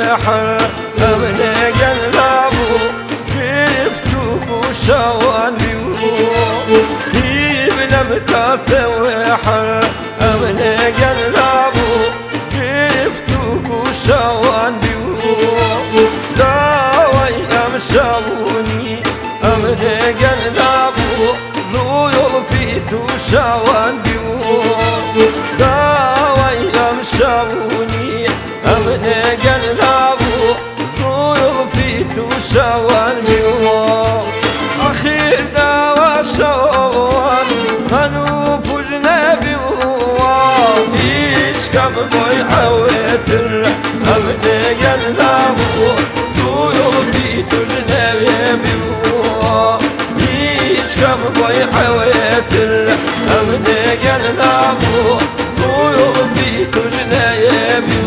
سوحر أمن قلبو قفتو شوان بيو كيف لم تسوحر أمن قلبو قفتو شوان بيو داوي أمشاوني أمن قلبو ذو فيتو شوان بيو داوي أمشاوني أمن قلبو ذو فيتو شوان بيو أخير داوى شوان خنوب وجنبي هيج كم بوي حويتر أمن قلبو ذو فيتو جنبي هيج كم بوي حويتر أمن قلبو ذو فيتو جنبي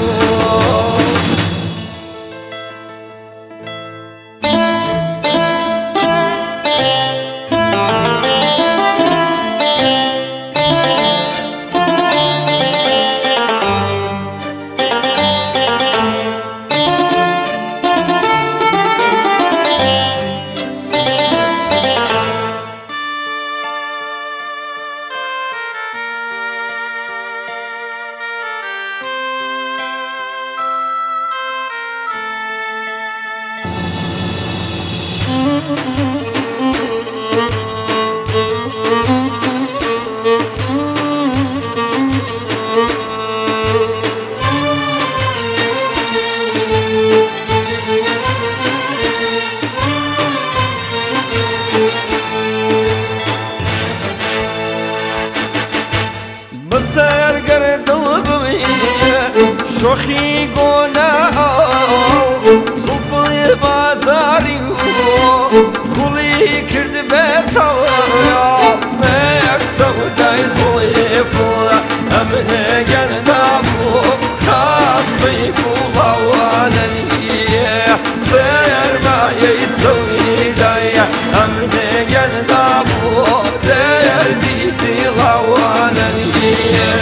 بسر گرد دلبی شوخی گناه زلفی بازاری گلی کرد به تایا نک سودای زلیفو امن گردابو خاص بی بولاوانیه سرمایه سویدای امن گردابو دردی دلاوانیه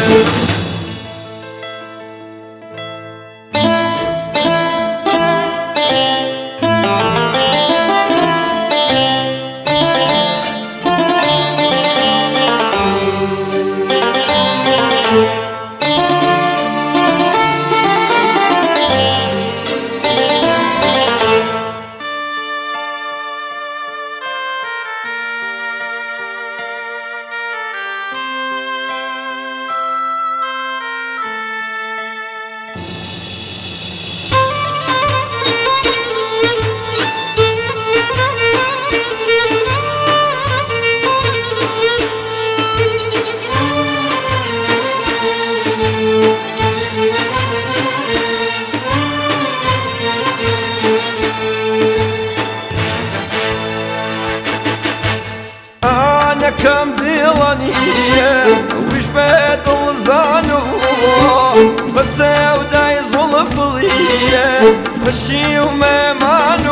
كم ديلانية وش بدل زانو بس وداي ظلفضية مشي وما مانو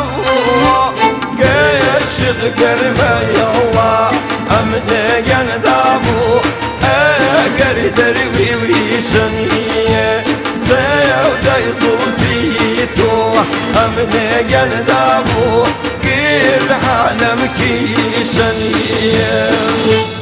قاشق قربا يلا أمن يندابو أقر دروي ويشنية سيوداي ظلفيتو أمن يندابو قرد عالم كيشنية